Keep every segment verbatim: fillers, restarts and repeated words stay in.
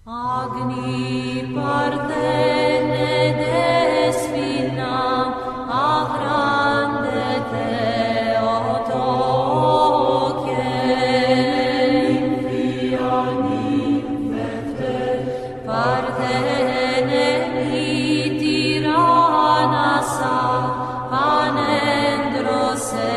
Agni partene despina agrande Theotokie infiani fefte partene tiranasa panendrose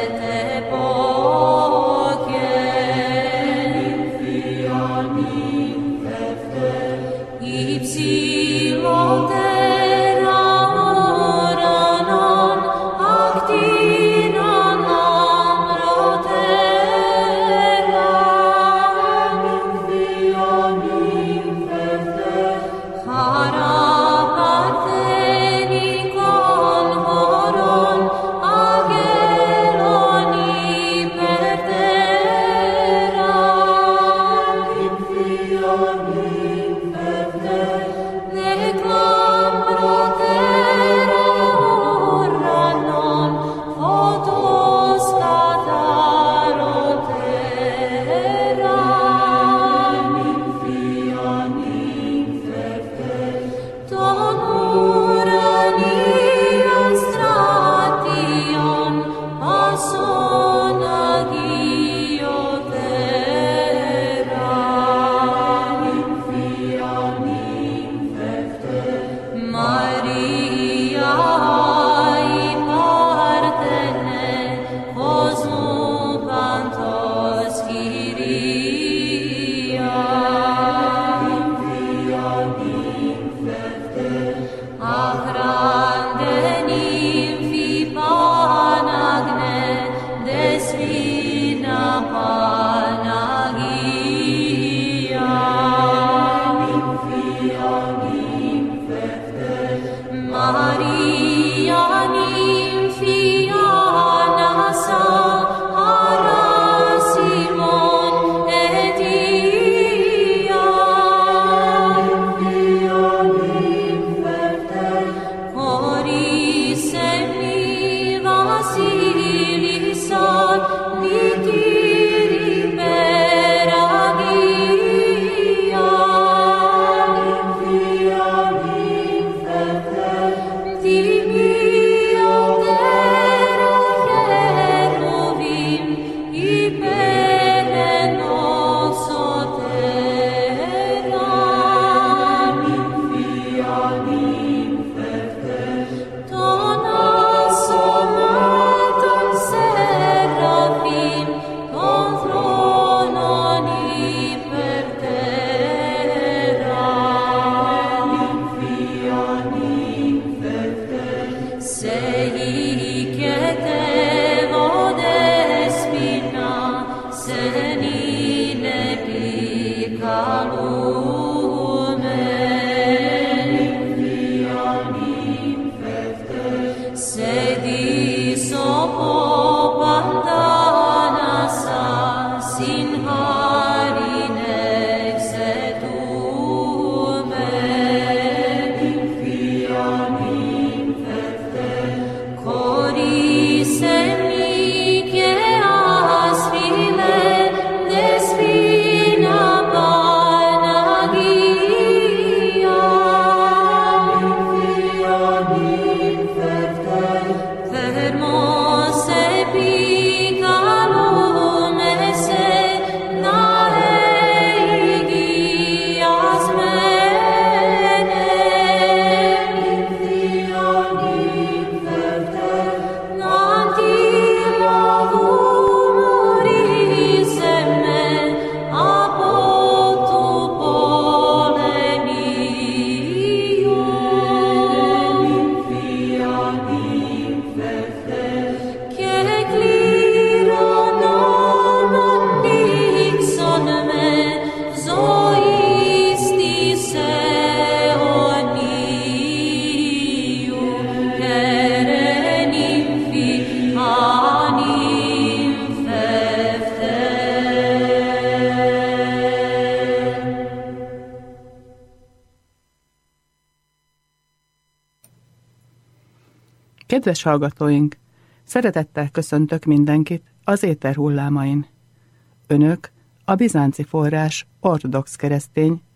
Kedves hallgatóink! Szeretettel köszöntök mindenkit az éter hullámain. Önök a Bizánci Forrás ortodox keresztény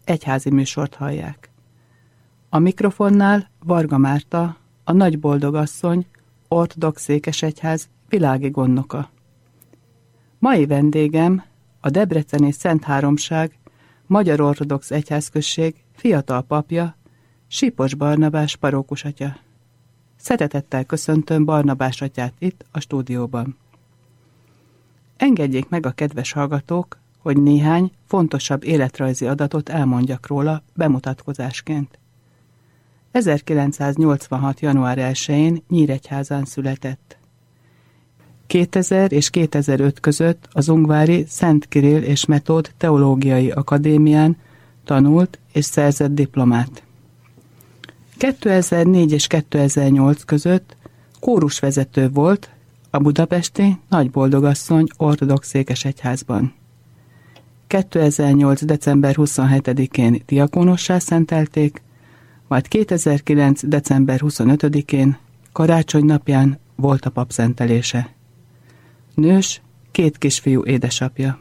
egyházi műsort hallják. A mikrofonnál Varga Márta, a Nagyboldogasszony, ortodox székesegyház világi gondnoka. Mai vendégem a Debreceni Szent Háromság Magyar Ortodox Egyházközség fiatal papja, Sipos Barnabás parókusatya. Szeretettel köszöntöm Barnabás atyát itt a stúdióban. Engedjék meg a kedves hallgatók, hogy néhány fontosabb életrajzi adatot elmondjak róla bemutatkozásként. ezerkilencszáznyolcvanhat. január elsején Nyíregyházán született. kétezer és kétezer-öt között az ungvári Szent Kirill és Metód Teológiai Akadémián tanult és szerzett diplomát. kétezer-négy és kétezer-nyolc között kórusvezető volt a budapesti Nagyboldogasszony ortodox székesegyházban. kétezer-nyolc. december huszonhetedikén diakónussá szentelték, majd kétezer-kilenc. december huszonötödikén karácsony napján volt a papszentelése. Nős, két kisfiú édesapja.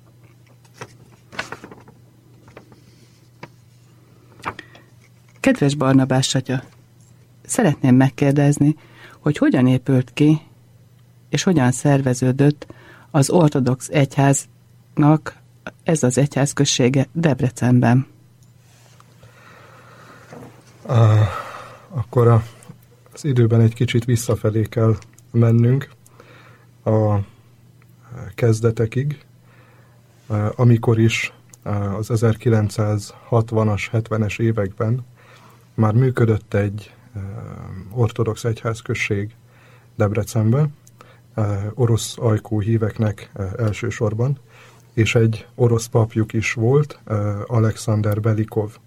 Kedves Barnabás atya, szeretném megkérdezni, hogy hogyan épült ki, és hogyan szerveződött az ortodox egyháznak ez az egyházközsége Debrecenben. Uh, akkor a, az időben egy kicsit visszafelé kell mennünk a kezdetekig, uh, amikor is uh, az ezerkilencszázhatvanas, hetvenes években már működött egy uh, ortodox egyházközség Debrecenben, uh, orosz ajkú híveknek uh, elsősorban, és egy orosz papjuk is volt, uh, Alexander Belikov,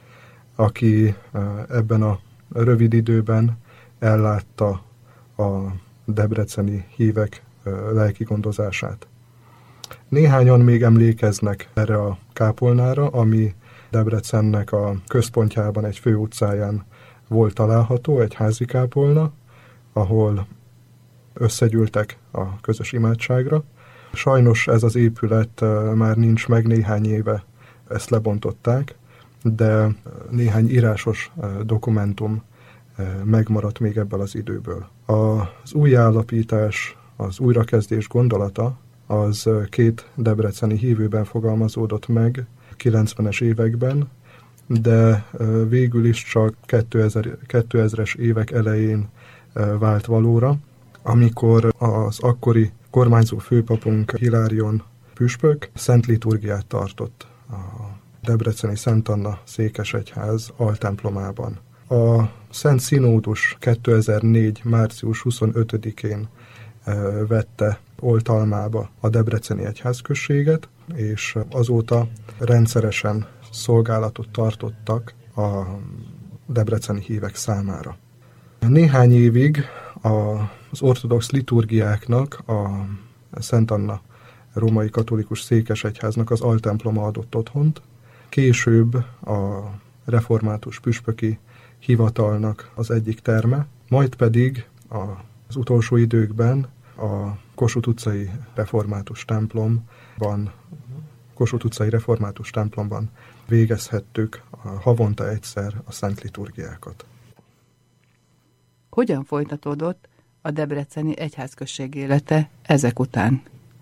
aki uh, ebben a rövid időben ellátta a debreceni hívek uh, lelki gondozását. Néhányan még emlékeznek erre a kápolnára, ami Debrecennek a központjában, egy főutcáján volt található, egy házi kápolna, ahol összegyűltek a közös imádságra. Sajnos ez az épület már nincs meg, néhány éve ezt lebontották, de néhány írásos dokumentum megmaradt még ebből az időből. Az újjáalapítás, az újrakezdés gondolata az két debreceni hívőben fogalmazódott meg kilencvenes években, de végül is csak kétezres évek elején vált valóra, amikor az akkori kormányzó főpapunk Hilárion püspök szent liturgiát tartott a debreceni Szent Anna székesegyház altemplomában. A Szent Színódus kétezer-négy. március huszonötödikén vette oltalmába a debreceni egyházközséget, és azóta rendszeresen szolgálatot tartottak a debreceni hívek számára. Néhány évig az ortodox liturgiáknak a Szent Anna római katolikus székesegyháznak az altemploma adott otthont, később a református püspöki hivatalnak az egyik terme, majd pedig az utolsó időkben a Kossuth utcai református templomban, Kossuth utcai református templomban végezhettük havonta egyszer a szent liturgiákat. Hogyan folytatódott a debreceni egyházközség élete ezek után?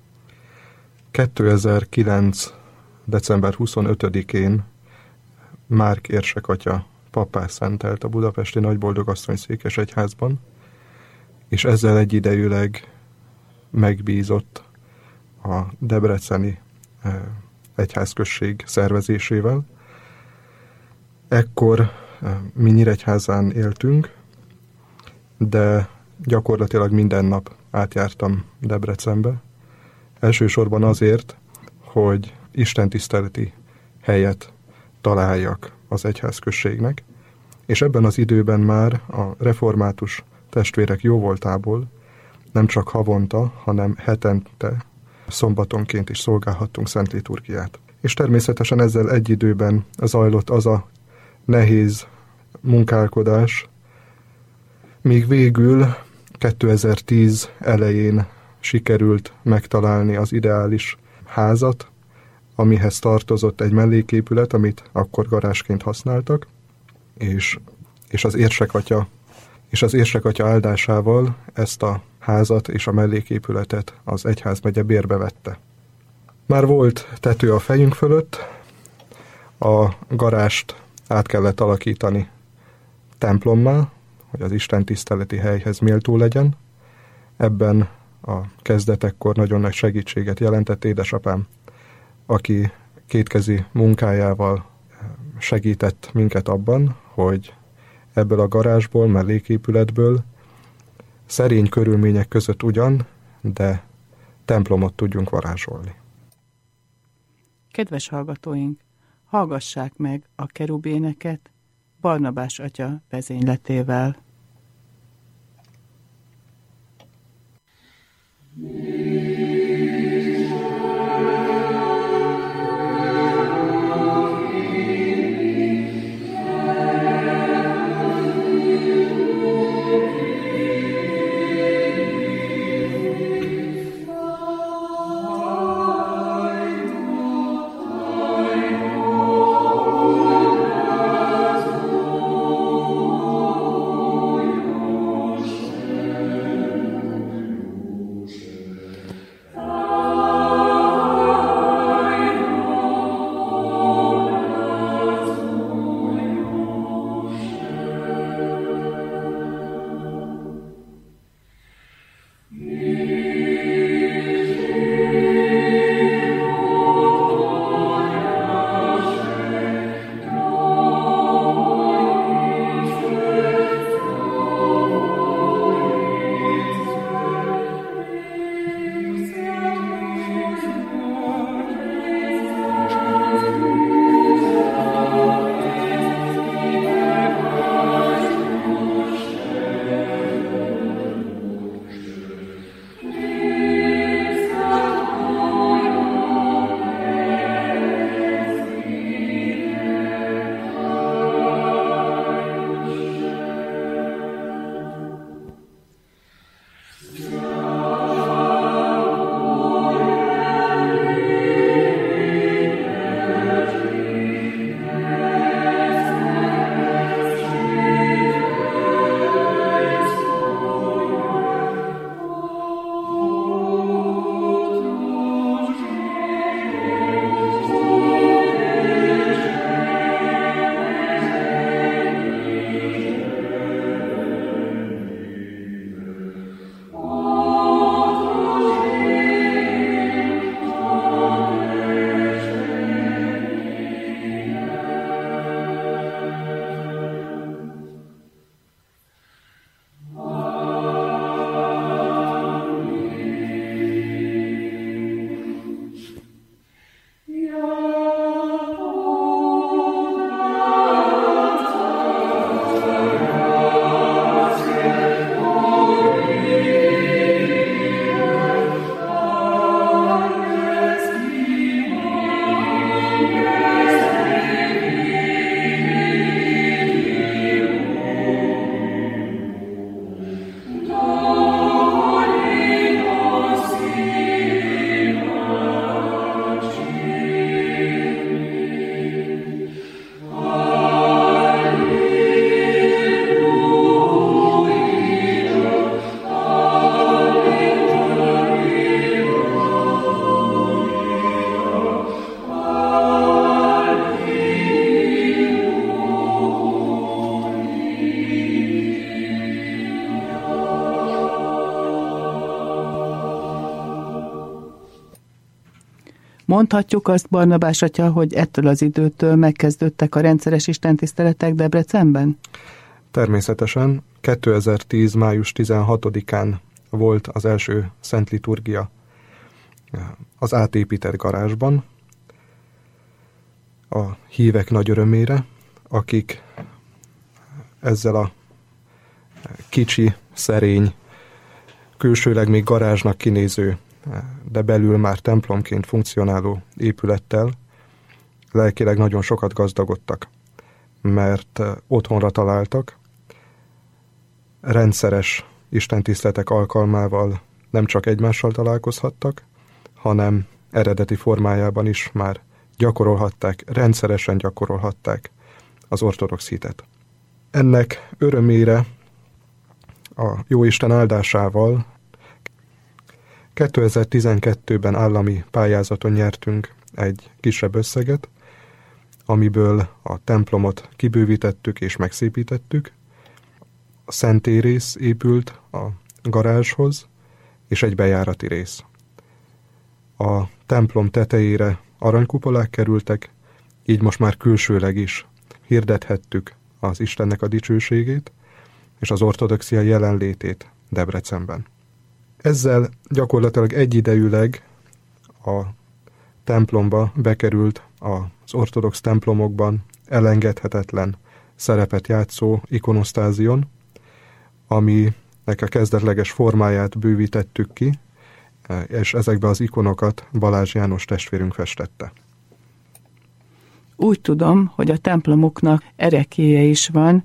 kétezer-kilenc. december huszonötödikén Márk érsek atya pappá szentelt a budapesti Nagyboldogasszony székesegyházban, és ezzel egyidejűleg megbízott a debreceni egyházközség szervezésével. Ekkor mi Nyíregyházán éltünk, de gyakorlatilag minden nap átjártam Debrecenbe. Elsősorban azért, hogy istentiszteleti helyet találjak az egyházközségnek, és ebben az időben már a református testvérek jóvoltából nem csak havonta, hanem hetente, szombatonként is szolgálhattunk szent liturgiát. És természetesen ezzel egy időben zajlott az a nehéz munkálkodás, míg végül kétezer-tíz elején sikerült megtalálni az ideális házat, amihez tartozott egy melléképület, amit akkor garázsként használtak, és, és az érsekatya és az érsekatya áldásával ezt a házat és a melléképületet az egyházmegye bérbe vette. Már volt tető a fejünk fölött, a garást át kellett alakítani templommá, hogy az Isten tiszteleti helyhez méltó legyen. Ebben a kezdetekkor nagyon nagy segítséget jelentett édesapám, aki kétkezi munkájával segített minket abban, hogy ebből a garázsból, melléképületből szerény körülmények között ugyan, de templomot tudjunk varázsolni. Kedves hallgatóink, hallgassák meg a kerubéneket Barnabás atya vezényletével. Mondhatjuk azt, Barnabás atya, hogy ettől az időtől megkezdődtek a rendszeres istentiszteletek Debrecenben? Természetesen. kétezer-tíz. május tizenhatodikán volt az első szent liturgia az átépített garázsban, a hívek nagy örömére, akik ezzel a kicsi, szerény, külsőleg még garázsnak kinéző, de belül már templomként funkcionáló épülettel lelkileg nagyon sokat gazdagodtak, mert otthonra találtak, rendszeres istentiszteletek alkalmával nem csak egymással találkozhattak, hanem eredeti formájában is már gyakorolhatták, rendszeresen gyakorolhatták az ortodox hitet. Ennek örömére a Jóisten áldásával kétezer-tizenkettőben állami pályázaton nyertünk egy kisebb összeget, amiből a templomot kibővítettük és megszépítettük. A szentélyrész épült a garázshoz, és egy bejárati rész. A templom tetejére aranykupolák kerültek, így most már külsőleg is hirdethettük az Istennek a dicsőségét és az ortodoxia jelenlétét Debrecenben. Ezzel gyakorlatilag egyidejűleg a templomba bekerült az ortodox templomokban elengedhetetlen szerepet játszó ikonosztázion, aminek a kezdetleges formáját bővítettük ki, és ezekbe az ikonokat Balázs János testvérünk festette. Úgy tudom, hogy a templomoknak ereklyéje is van.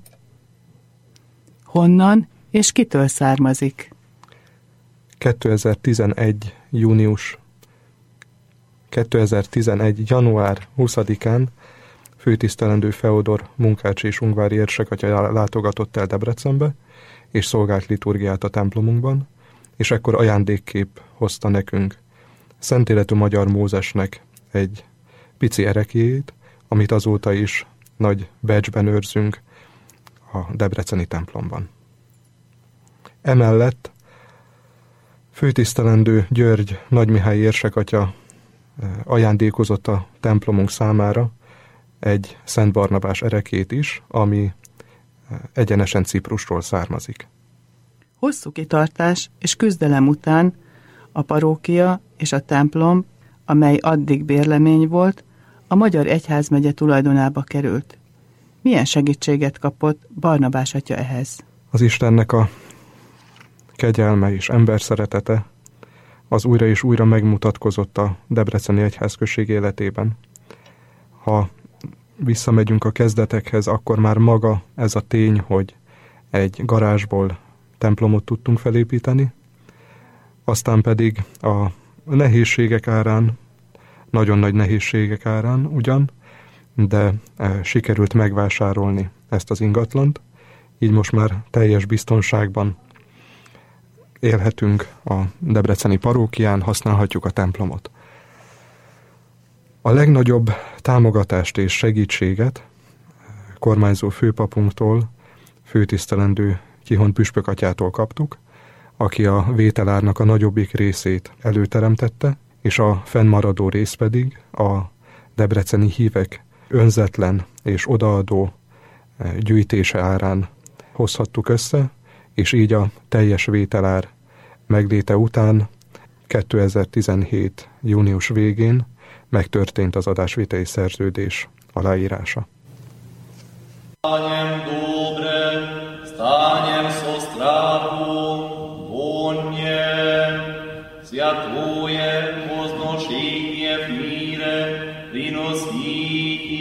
Honnan és kitől származik? kétezer-tizenegy. június kétezer-tizenegy. január huszadikán főtisztelendő Feodor munkácsi és ungvári érsekatya látogatott el Debrecenbe, és szolgált liturgiát a templomunkban, és ekkor ajándékkép hozta nekünk Szentéletű Magyar Mózesnek egy pici ereklyéjét, amit azóta is nagy becsben őrzünk a debreceni templomban. Emellett főtisztelendő György Nagymihály érsekatya ajándékozott a templomunk számára egy Szent Barnabás ereklyét is, ami egyenesen Ciprusról származik. Hosszú kitartás és küzdelem után a parókia és a templom, amely addig bérlemény volt, a Magyar Egyházmegye tulajdonába került. Milyen segítséget kapott Barnabás atya ehhez? Az Istennek a kegyelme és emberszeretete az újra és újra megmutatkozott a debreceni egyházközség életében. Ha visszamegyünk a kezdetekhez, akkor már maga ez a tény, hogy egy garázsból templomot tudtunk felépíteni, aztán pedig a nehézségek árán, nagyon nagy nehézségek árán ugyan, de e, sikerült megvásárolni ezt az ingatlant, így most már teljes biztonságban élhetünk a debreceni parókián, használhatjuk a templomot. A legnagyobb támogatást és segítséget kormányzó főpapunktól, főtisztelendő Tyihon püspökatyától kaptuk, aki a vételárnak a nagyobbik részét előteremtette, és a fennmaradó rész pedig a debreceni hívek önzetlen és odaadó gyűjtése árán hozhattuk össze, és így a teljes vételár megléte után kétezer-tizenhét. június végén megtörtént az adásvételi szerződés aláírása. Станем добре, станем со страху, вонне, святое возношение в мире приносите.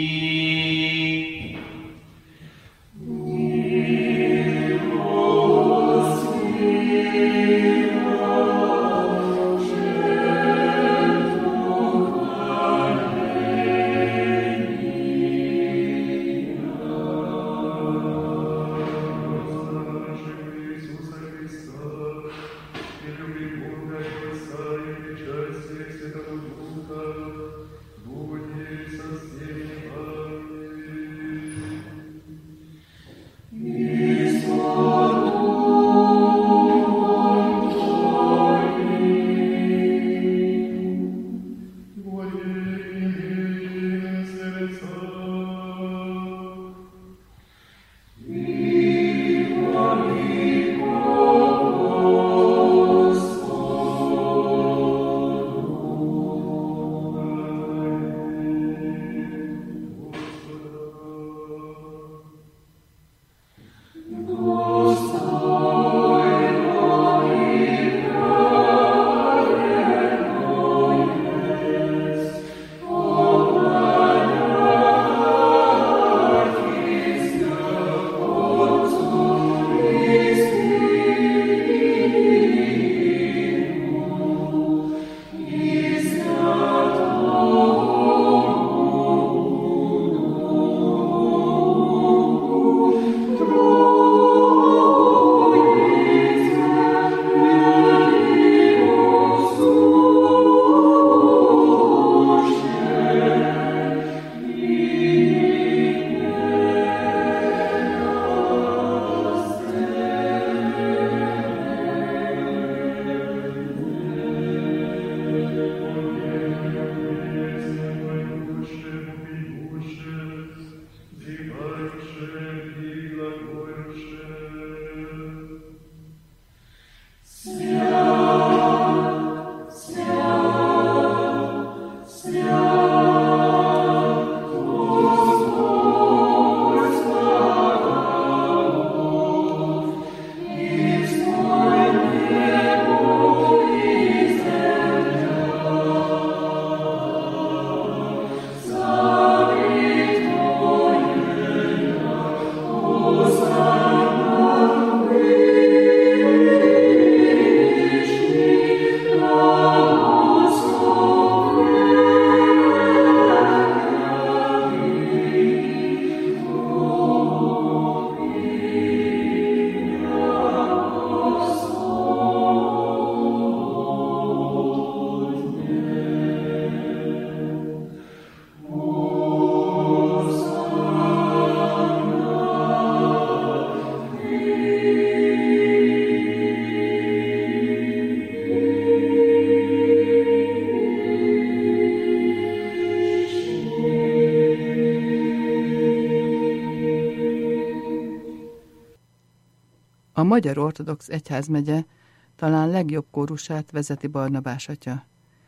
A Magyar Ortodox Egyházmegye talán legjobb kórusát vezeti Barnabás atya.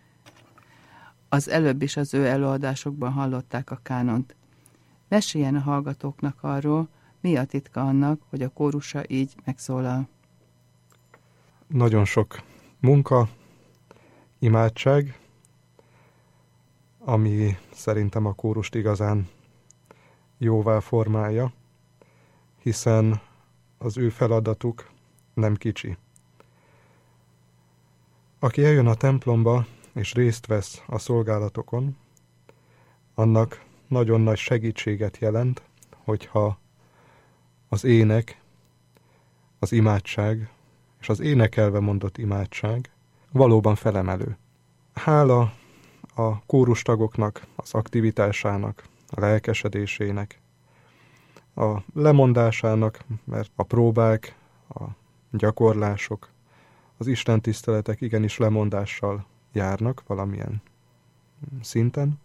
Az előbb is az ő előadásokban hallották a kánont. Meséljen a hallgatóknak arról, mi a titka annak, hogy a kórusa így megszólal. Nagyon sok munka, imádság, ami szerintem a kórust igazán jóvá formálja, hiszen az ő feladatuk nem kicsi. Aki eljön a templomba és részt vesz a szolgálatokon, annak nagyon nagy segítséget jelent, hogyha az ének, az imádság és az énekelve mondott imádság valóban felemelő. Hála a kórustagoknak, az aktivitásának, a lelkesedésének, a lemondásának, mert a próbák, a gyakorlások, az istentiszteletek igenis lemondással járnak valamilyen szinten,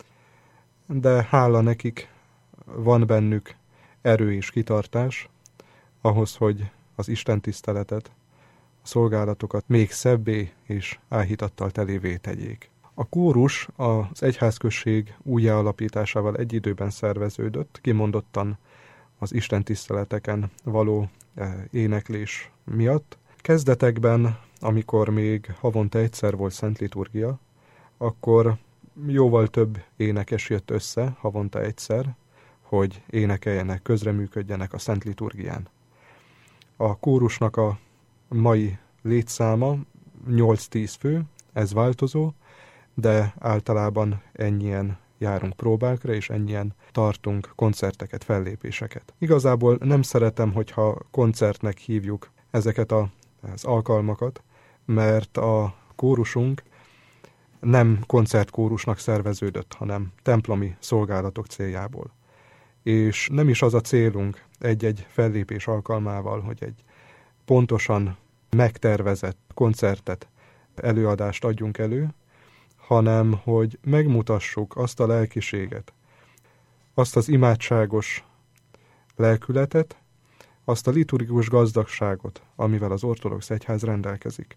de hála nekik van bennük erő és kitartás ahhoz, hogy az istentiszteletet, a szolgálatokat még szebbé és áhítattal telévé tegyék. A kórus az egyházközség újjáalapításával egy időben szerveződött, kimondottan az istentiszteleteken való éneklés miatt. Kezdetekben, amikor még havonta egyszer volt szent liturgia, akkor jóval több énekes jött össze havonta egyszer, hogy énekeljenek, közreműködjenek a szent liturgián. A kórusnak a mai létszáma nyolc-tíz fő, ez változó, de általában ennyien járunk próbákra, és ennyien tartunk koncerteket, fellépéseket. Igazából nem szeretem, hogyha koncertnek hívjuk ezeket a, az alkalmakat, mert a kórusunk nem koncertkórusnak szerveződött, hanem templomi szolgálatok céljából. És nem is az a célunk egy-egy fellépés alkalmával, hogy egy pontosan megtervezett koncertet, előadást adjunk elő, hanem hogy megmutassuk azt a lelkiséget, azt az imádságos lelkületet, azt a liturgikus gazdagságot, amivel az ortodox egyház rendelkezik.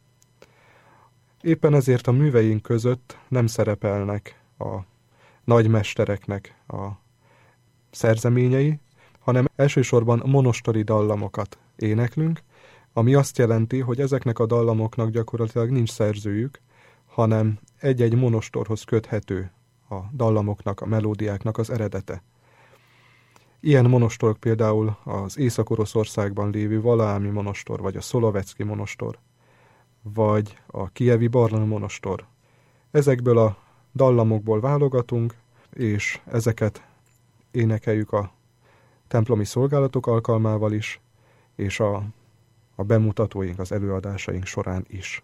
Éppen ezért a műveink között nem szerepelnek a nagymestereknek a szerzeményei, hanem elsősorban monostori dallamokat éneklünk, ami azt jelenti, hogy ezeknek a dallamoknak gyakorlatilag nincs szerzőjük, hanem egy-egy monostorhoz köthető a dallamoknak, a melódiáknak az eredete. Ilyen monostorok például az Észak-Oroszországban lévő Valaámi monostor, vagy a Szolovecki monostor, vagy a kijevi Barna monostor. Ezekből a dallamokból válogatunk, és ezeket énekeljük a templomi szolgálatok alkalmával is, és a, a bemutatóink, az előadásaink során is.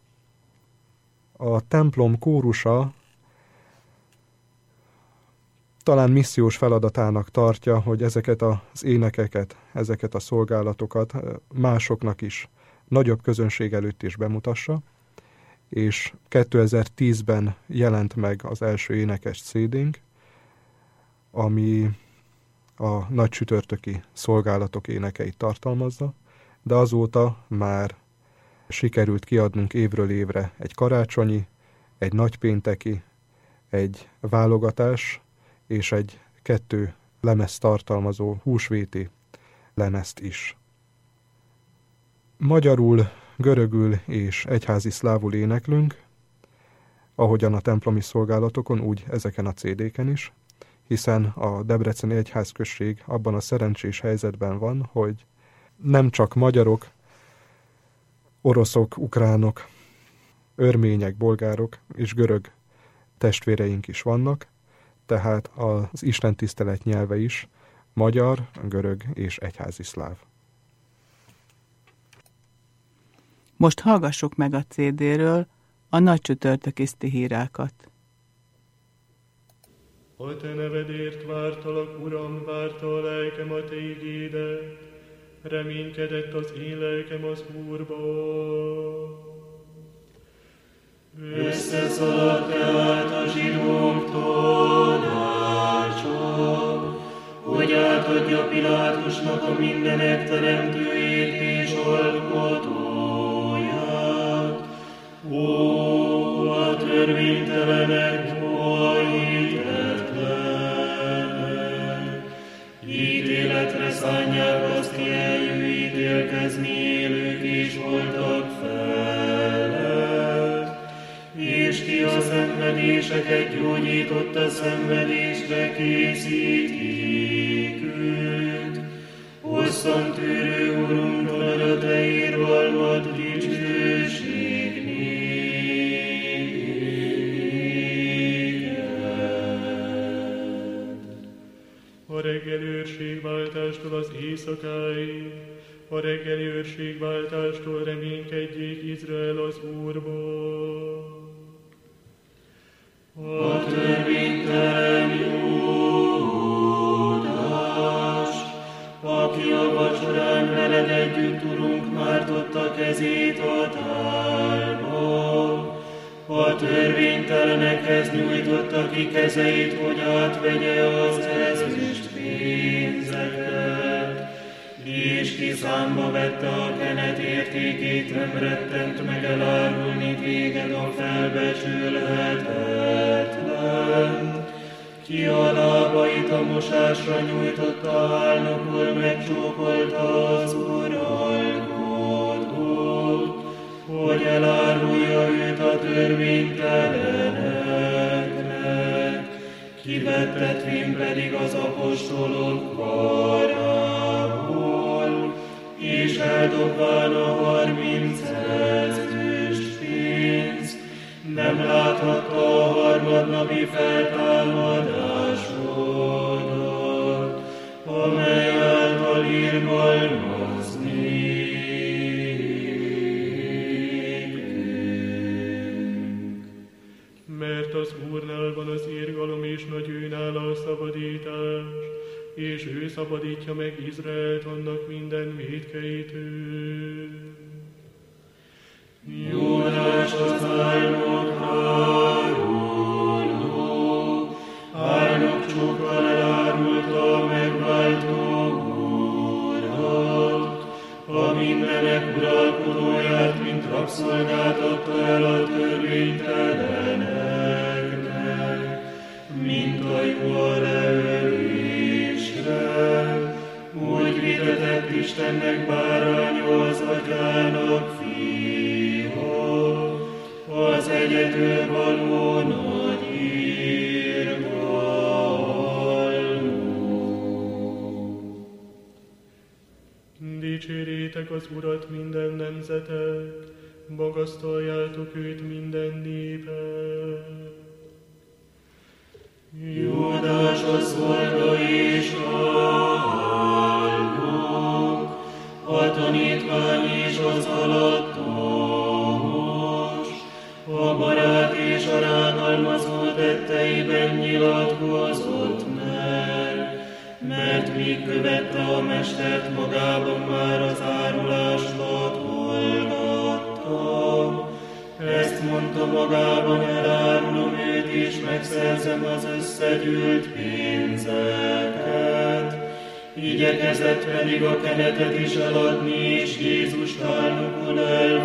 A templom kórusa talán missziós feladatának tartja, hogy ezeket az énekeket, ezeket a szolgálatokat másoknak is, nagyobb közönség előtt is bemutassa, és kétezer-tízben jelent meg az első énekes cé dé-nk, ami a nagy csütörtöki szolgálatok énekeit tartalmazza, de azóta már sikerült kiadnunk évről évre egy karácsonyi, egy nagypénteki, egy válogatás és egy kettő lemezt tartalmazó húsvéti lemezt is. Magyarul, görögül és egyházi szlávul éneklünk, ahogyan a templomi szolgálatokon, úgy ezeken a cé dé-ken is, hiszen a debreceni egyházközség abban a szerencsés helyzetben van, hogy nem csak magyarok, oroszok, ukránok, örmények, bolgárok és görög testvéreink is vannak, tehát az istentisztelet nyelve is magyar, görög és egyházi szláv. Most hallgassuk meg a cé dé-ről a nagy csütörtöki sztihírákat. A te nevedért vártalak, Uram, várta a lelkem a te igédet, reménykedett az én lelkem az Úrba. Összeszaladt tehát a zsidók tanácsa, hogy átadja Pilátusnak a mindenek teremtőjét és a alkotóját. Ó, a törvénytelenek, ó, a hitetlenek! Ítéletre szánják azt, ki eljő ítélkezni, élők is voltak felett, és ki a szenvedéseket gyógyította, szenvedésre készítik őt. Hosszan tűrő Urunk, nagy a te irgalmad, dicsőség néked. A reggeli őrségváltástól az éjszakáig, a reggeli őrségváltástól reménykedjék Izrael az Úrban. A törvénytelen Júdás, aki a vacsorán veled együtt, Urunk, mártotta kezét a tálba. A törvénytelenekhez nyújtotta ki kezeit, hogy átvegye az ezüst pénzeket, és ki számba vette a kenet értékét, nem rettent meg elárulni téged a felbecsülhetetlen. Ki a lábait a mosásra nyújtotta, álnokul megcsókolta az uralkodót, hogy elárulja őt a törvényteleneknek. Kivettetvén pedig az apostolok karából, és eldobván a harminc ezüst pénzt, nem láthatta a harmadnapi feltámadásodat, amely által irgalmazni. Mert az Úrnál van az irgalom, és nagy ő nála a szabadítás, és ő szabadítja meg Izraelt annak minden vétkeitől. Júdás az álnokra róló, álnokcsokkal elárulta a megváltó Urat, a mindenek uralkodóját, mint rabszolgát adta el a törvényteleneknek, mint a jó a leölésre. Úgy vitetett Istennek báránya az atyának fia, az egyedülvaló nagy irgalmú. Dicsérjétek az Urat minden nemzetek, magasztaljátok őt minden népet. Júdás a szolga és álnok, a tanítvány és az alattos, a barát és a rágalmazó tetteiben nyilatkozott meg, mert míg követte a mestert, magában már az áruláslat hallgatta. Ezt mondta magában, elárulom őt, és megszerzem az összegyűlt pénzeket. Igyekezett pedig a kenetet is eladni, és Jézust álnokul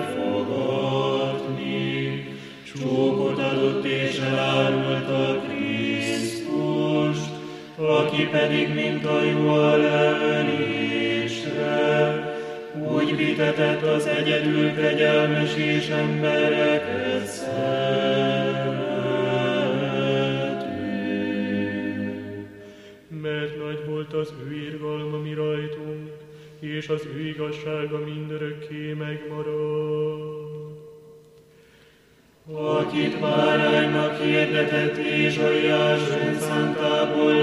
elfogadni. Csókot adott, és elárulta Krisztust, aki pedig mint a jó a leölésre, úgy vitetett az egyedül kegyelmes és embereket szerető. Mert nagy volt az ő irgalma mi rajtunk, és az ő igazsága mindörökké megmarad. Akit báránynak hirdetett, és a Jáson szántából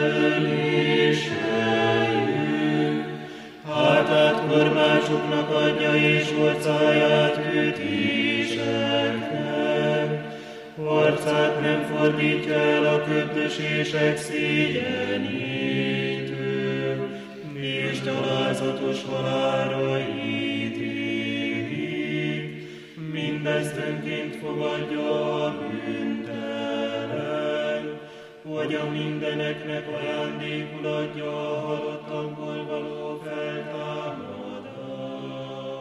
leölésejű, hátát korbácsoknak adja, és orcáját kötéseknek. Arcát nem fordítja el a köddösések szégyenétől, és gyalázatos halálra ítélik. Mindezt önként fogadja a bűntelen, hogy a mindeneknek ajándékul adja a halottakból való feltámadást.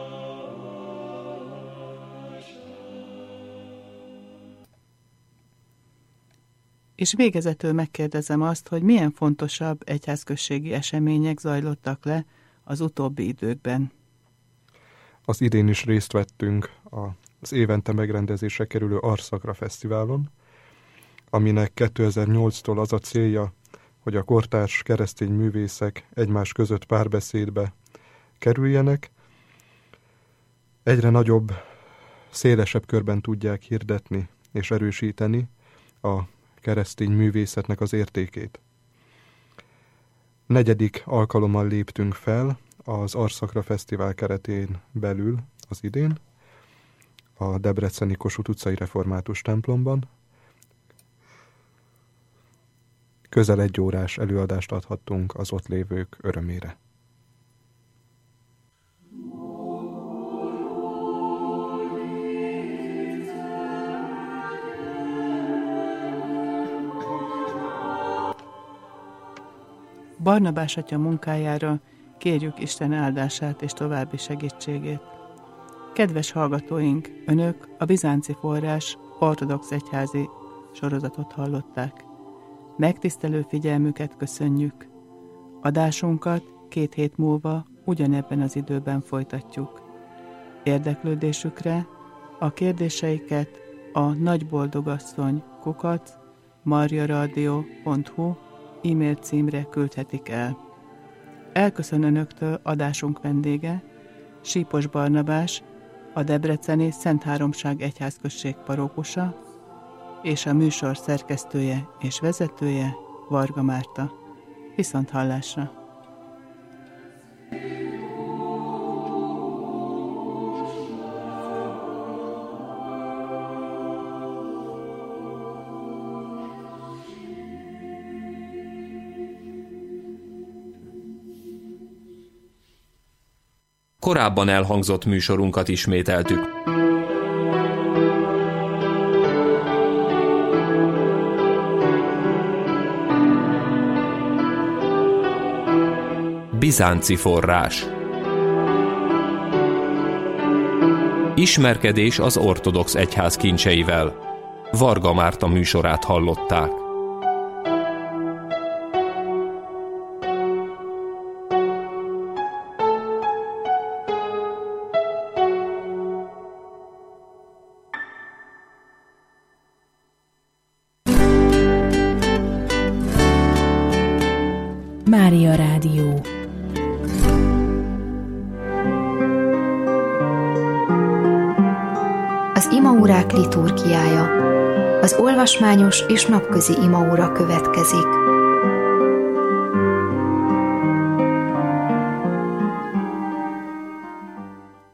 És végezetül megkérdezem azt, hogy milyen fontosabb egyházközségi események zajlottak le az utóbbi időkben. Az idén is részt vettünk az évente megrendezésre kerülő Arszakra Fesztiválon, aminek kétezer-nyolctól az a célja, hogy a kortárs keresztény művészek egymás között párbeszédbe kerüljenek, egyre nagyobb, szélesebb körben tudják hirdetni és erősíteni a keresztény művészetnek az értékét. Negyedik alkalommal léptünk fel az Arszakra Fesztivál keretén belül az idén, a debreceni Kossuth utcai református templomban. Közel egy órás előadást adhattunk az ott lévők örömére. Barnabás atya munkájára kérjük Isten áldását és további segítségét. Kedves hallgatóink, önök a Bizánci Forrás ortodox egyházi sorozatot hallották. Megtisztelő figyelmüket köszönjük. Adásunkat két hét múlva ugyanebben az időben folytatjuk. Érdeklődésükre a kérdéseiket a nagyboldogasszony kukac marjaradio pont hu e-mail címre küldhetik el. Elköszön önöktől adásunk vendége, Sípos Barnabás, a debreceni Szent Háromság Egyházközség parókusa, és a műsor szerkesztője és vezetője Varga Márta. Viszont hallásra! Korábban elhangzott műsorunkat ismételtük. Bizánci Forrás. Ismerkedés az ortodox egyház kincseivel. Varga Márta műsorát hallották. Mária Rádió. Az imaórák liturgiája. Az olvasmányos és napközi imaóra következik.